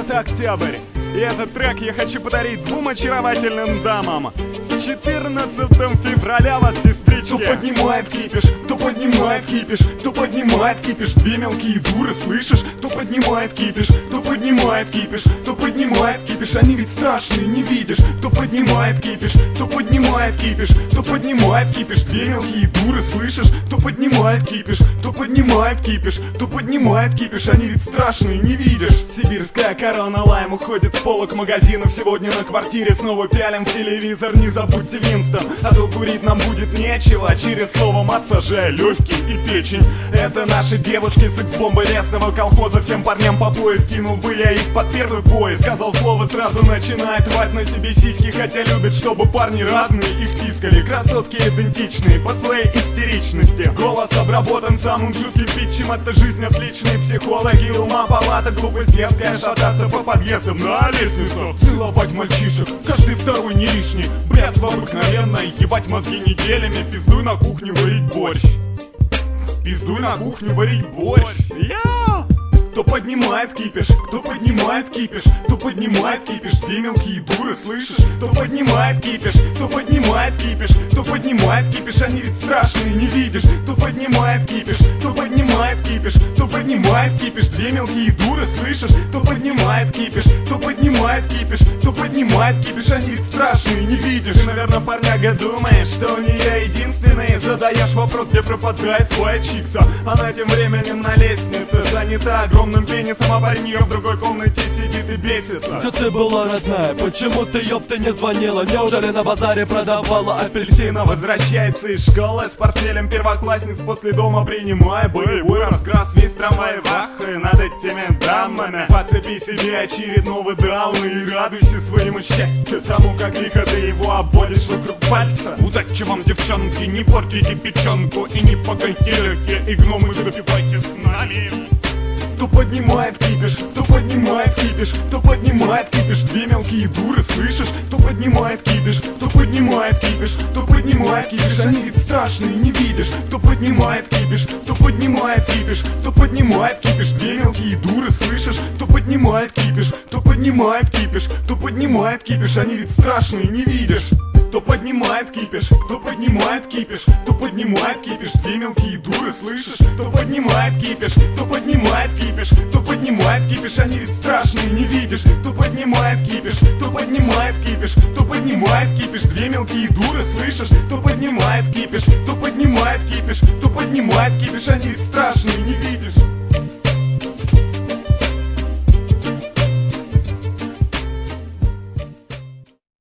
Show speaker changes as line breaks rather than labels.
Это октябрь, и этот трек я хочу подарить двум очаровательным дамам. С 14 февраля вас, сестрички.
Кто поднимает кипиш, кто поднимает кипиш, кто поднимает кипиш, две мелкие дуры, слышишь? Кто поднимает кипиш, кто поднимает кипиш, кто поднимает кипиш, они ведь страшные, не видишь? Кто поднимает кипиш, кто поднимает кипиш, кто поднимает кипиш, две мелкие дуры, слышишь? Кто поднимает кипиш, кто поднимает кипиш, кто поднимает кипиш, они ведь страшные, не видишь?
Сибирская корона лайм уходит с полок магазинов. Сегодня на квартире снова пялим в телевизор. Не забудьте Винстон, а то курить нам будет нечего. Через слово массажа легкие и печень. Это наши девушки, секс-бомбы лесного колхоза. Всем парням по пояс кинул бы я их под первый бой. Сказал слово, сразу начинает рвать на себе сиськи. Хотя любят, чтобы парни разные их тискали. Красотки идентичные по своей истеричности. Голос обработан самым жутким питчем. Это жизнь отличные психологи. Ума палата, глупость детская. Шататься по подъездам на лестницах. Целовать мальчишек, каждый второй не лишний. Блядство обыкновенное, ебать мозги неделями. Пиздуй на кухню варить борщ. Пиздуй на кухню варить борщ. Кто поднимает кипиш, кто поднимает кипиш, кто поднимает кипиш, две мелкие дуры, слышишь? Кто поднимает кипиш, кто поднимает кипиш, кто поднимает кипиш, они ведь страшные, не видишь? Кто поднимает кипиш, кто поднимает кипиш, кто поднимает кипиш, две мелкие дуры, слышишь? Кто поднимает кипиш, кто поднимает кипиш, кто поднимает кипиш, они ведь страшные, не видишь? Ты, наверное, парняга, думаешь, что у нее единственный. Задаешь вопрос, где пропадает твоя чикса. Она тем временем на лестнице занята огромным пенисом, а парнига в другой комнате сидит и бесится.
Где ты была, родная? Почему ты, ёпта, не звонила? Неужели на базаре продавала апельсины?
Возвращается из школы с портфелем первоклассниц. После дома принимая боевой раскрас. Весь трамвай в ахуе над этими дамами. Подцепи себе очередного дауна и радуйся своему счастью, тому, как лихо ты его обводишь вокруг пальца. Удачи вам, девчонки, не портите печенку и не погайте легкие, и гномы запивайте с нами.
Кто поднимает кипиш, кто поднимает кипиш, кто поднимает кипиш, две мелкие дуры, слышишь? Кто поднимает кипиш, кто поднимает кипиш, кто поднимает кипиш, они ведь страшные, не видишь? Кто поднимает кипиш, кто поднимает кипиш, кто поднимает кипиш, две мелкие дуры, слышишь? Кто поднимает кипиш, кто поднимает кипиш, кто поднимает кипиш, они ведь страшные, не видишь? Кто поднимает кипиш, кто поднимает кипиш, кто поднимает кипиш, две мелкие дуры, слышишь? Кто поднимает кипиш, кто поднимает кипиш, кто поднимает кипиш, они ведь страшные, не видишь? Кто поднимает кипиш, кто поднимает кипиш, кто поднимает кипиш, две мелкие дуры, слышишь? Кто поднимает кипиш, кто поднимает кипиш, кто поднимает кипиш, они ведь страшные, не видишь?